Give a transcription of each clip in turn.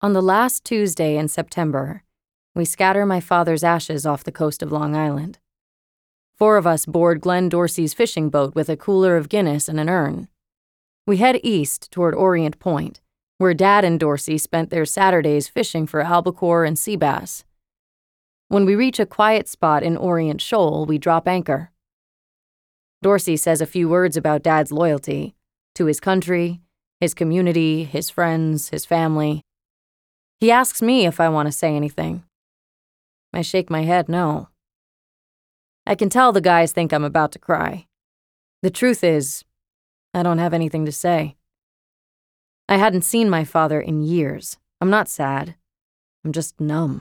On the last Tuesday in September, we scatter my father's ashes off the coast of Long Island. 4 of us board Glenn Dorsey's fishing boat with a cooler of Guinness and an urn. We head east toward Orient Point, where Dad and Dorsey spent their Saturdays fishing for albacore and sea bass. When we reach a quiet spot in Orient Shoal, we drop anchor. Dorsey says a few words about Dad's loyalty to his country, his community, his friends, his family. He asks me if I want to say anything. I shake my head no. I can tell the guys think I'm about to cry. The truth is, I don't have anything to say. I hadn't seen my father in years. I'm not sad. I'm just numb.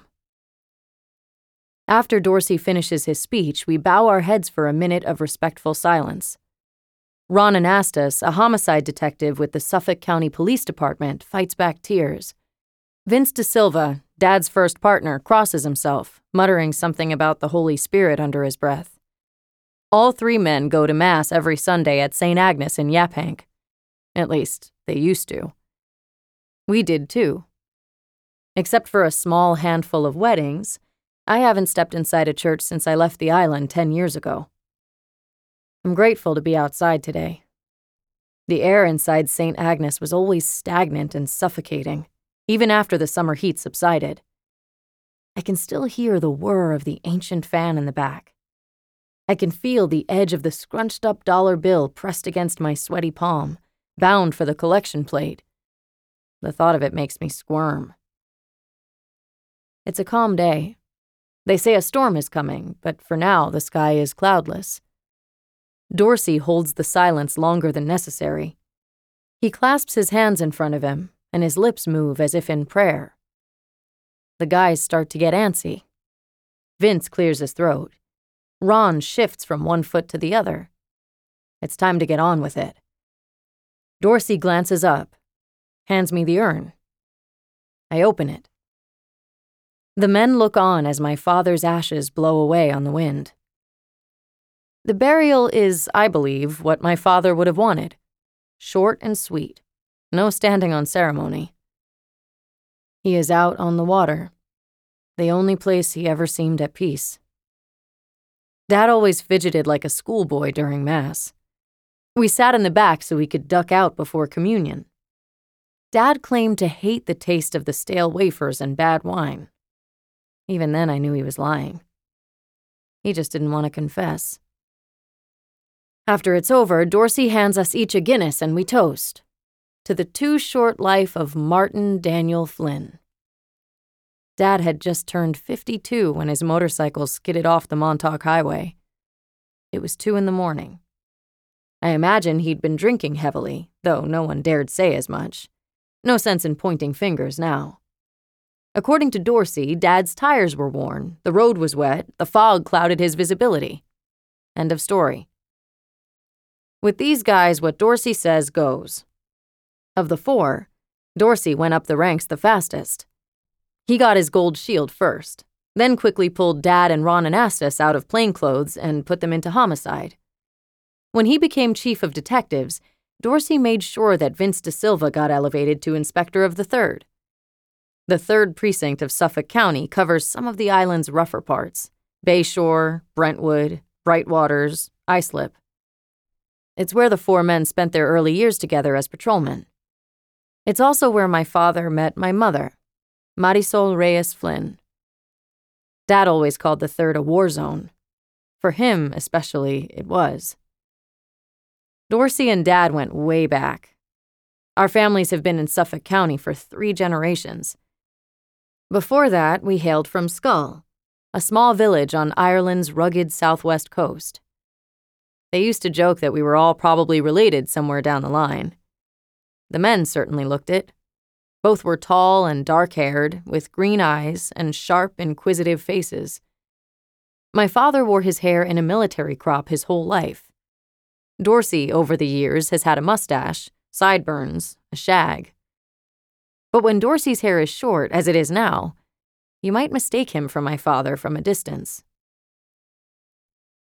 After Dorsey finishes his speech, we bow our heads for a minute of respectful silence. Ron Anastas, a homicide detective with the Suffolk County Police Department, fights back tears. Vince DeSilva, Dad's first partner, crosses himself, muttering something about the Holy Spirit under his breath. All 3 men go to Mass every Sunday at St. Agnes in Yaphank. At least, they used to. We did too. Except for a small handful of weddings, I haven't stepped inside a church since I left the island 10 years ago. I'm grateful to be outside today. The air inside St. Agnes was always stagnant and suffocating, even after the summer heat subsided. I can still hear the whir of the ancient fan in the back. I can feel the edge of the scrunched-up dollar bill pressed against my sweaty palm, bound for the collection plate. The thought of it makes me squirm. It's a calm day. They say a storm is coming, but for now the sky is cloudless. Dorsey holds the silence longer than necessary. He clasps his hands in front of him, and his lips move as if in prayer. The guys start to get antsy. Vince clears his throat. Ron shifts from one foot to the other. It's time to get on with it. Dorsey glances up, hands me the urn. I open it. The men look on as my father's ashes blow away on the wind. The burial is, I believe, what my father would have wanted. Short and sweet. No standing on ceremony. He is out on the water, the only place he ever seemed at peace. Dad always fidgeted like a schoolboy during Mass. We sat in the back so we could duck out before communion. Dad claimed to hate the taste of the stale wafers and bad wine. Even then I knew he was lying. He just didn't want to confess. After it's over, Dorsey hands us each a Guinness and we toast. To the too short life of Martin Daniel Flynn. Dad had just turned 52 when his motorcycle skidded off the Montauk Highway. It was 2 a.m. I imagine he'd been drinking heavily, though no one dared say as much. No sense in pointing fingers now. According to Dorsey, Dad's tires were worn, the road was wet, the fog clouded his visibility. End of story. With these guys, what Dorsey says goes. Of the 4, Dorsey went up the ranks the fastest. He got his gold shield first, then quickly pulled Dad and Ron Anastas out of plainclothes and put them into homicide. When he became chief of detectives, Dorsey made sure that Vince DeSilva got elevated to inspector of the 3rd. The 3rd precinct of Suffolk County covers some of the island's rougher parts: Bayshore, Brentwood, Brightwaters, Islip. It's where the 4 men spent their early years together as patrolmen. It's also where my father met my mother, Marisol Reyes Flynn. Dad always called the 3rd a war zone. For him, especially, it was. Dorsey and Dad went way back. Our families have been in Suffolk County for 3 generations. Before that, we hailed from Schull, a small village on Ireland's rugged southwest coast. They used to joke that we were all probably related somewhere down the line. The men certainly looked it. Both were tall and dark-haired, with green eyes and sharp, inquisitive faces. My father wore his hair in a military crop his whole life. Dorsey, over the years, has had a mustache, sideburns, a shag. But when Dorsey's hair is short, as it is now, you might mistake him for my father from a distance.